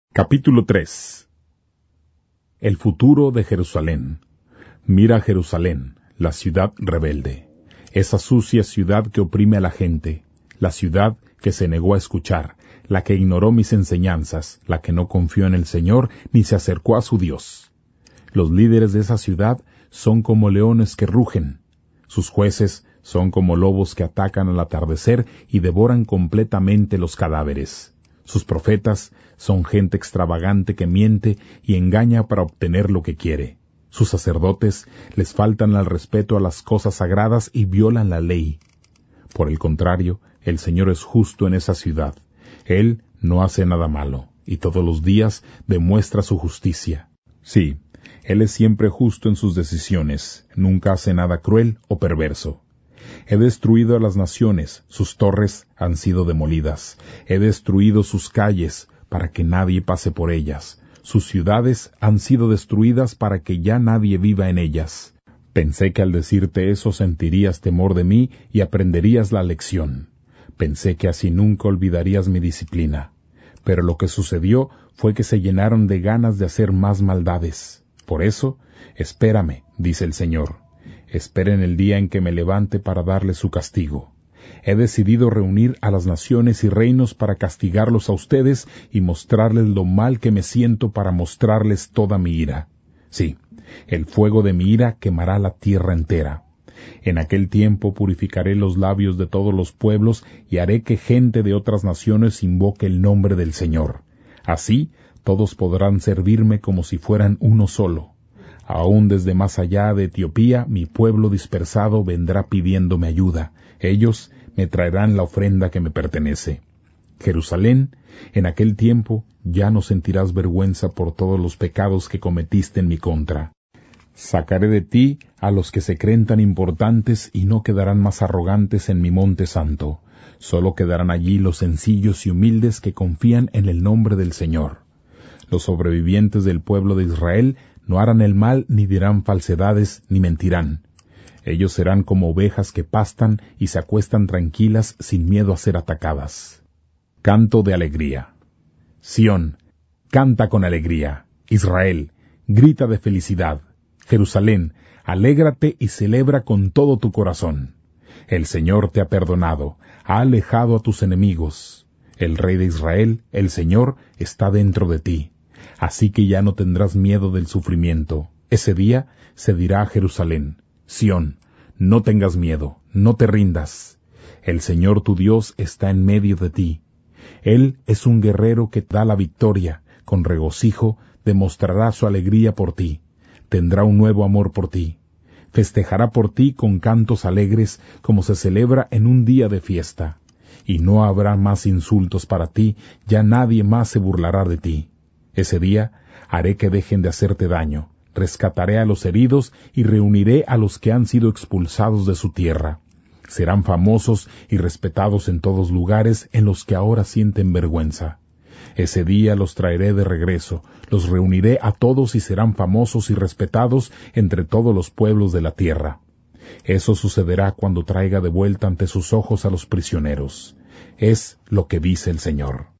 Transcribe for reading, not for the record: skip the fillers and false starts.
Capítulo 3. El futuro de Jerusalén. Mira Jerusalén, la ciudad rebelde, esa sucia ciudad que oprime a la gente, la ciudad que se negó a escuchar, la que ignoró mis enseñanzas, la que no confió en el Señor ni se acercó a su Dios. Los líderes de esa ciudad son como leones que rugen, sus jueces son como lobos que atacan al atardecer y devoran completamente los cadáveres. Sus profetas son gente extravagante que miente y engaña para obtener lo que quiere. Sus sacerdotes les faltan al respeto a las cosas sagradas y violan la ley. Por el contrario, el Señor es justo en esa ciudad. Él no hace nada malo, y todos los días demuestra su justicia. Sí, Él es siempre justo en sus decisiones, nunca hace nada cruel o perverso. He destruido a las naciones, sus torres han sido demolidas. He destruido sus calles, para que nadie pase por ellas. Sus ciudades han sido destruidas para que ya nadie viva en ellas. Pensé que al decirte eso sentirías temor de mí y aprenderías la lección. Pensé que así nunca olvidarías mi disciplina. Pero lo que sucedió fue que se llenaron de ganas de hacer más maldades. Por eso, espérame, dice el Señor. Esperen el día en que me levante para darles su castigo. He decidido reunir a las naciones y reinos para castigarlos a ustedes y mostrarles lo mal que me siento para mostrarles toda mi ira. Sí, el fuego de mi ira quemará la tierra entera. En aquel tiempo purificaré los labios de todos los pueblos y haré que gente de otras naciones invoque el nombre del Señor. Así todos podrán servirme como si fueran uno solo. Aún desde más allá de Etiopía, mi pueblo dispersado vendrá pidiéndome ayuda. Ellos me traerán la ofrenda que me pertenece. Jerusalén, en aquel tiempo ya no sentirás vergüenza por todos los pecados que cometiste en mi contra. Sacaré de ti a los que se creen tan importantes y no quedarán más arrogantes en mi monte santo. Solo quedarán allí los sencillos y humildes que confían en el nombre del Señor. Los sobrevivientes del pueblo de Israel no harán el mal, ni dirán falsedades, ni mentirán. Ellos serán como ovejas que pastan y se acuestan tranquilas sin miedo a ser atacadas. Canto de alegría. Sión, canta con alegría. Israel, grita de felicidad. Jerusalén, alégrate y celebra con todo tu corazón. El Señor te ha perdonado, ha alejado a tus enemigos. El Rey de Israel, el Señor, está dentro de ti. Así que ya no tendrás miedo del sufrimiento. Ese día se dirá a Jerusalén: Sión, no tengas miedo, no te rindas. El Señor tu Dios está en medio de ti. Él es un guerrero que da la victoria. Con regocijo demostrará su alegría por ti. Tendrá un nuevo amor por ti. Festejará por ti con cantos alegres como se celebra en un día de fiesta. Y no habrá más insultos para ti, ya nadie más se burlará de ti. Ese día haré que dejen de hacerte daño, rescataré a los heridos y reuniré a los que han sido expulsados de su tierra. Serán famosos y respetados en todos lugares en los que ahora sienten vergüenza. Ese día los traeré de regreso, los reuniré a todos y serán famosos y respetados entre todos los pueblos de la tierra. Eso sucederá cuando traiga de vuelta ante sus ojos a los prisioneros. Es lo que dice el Señor.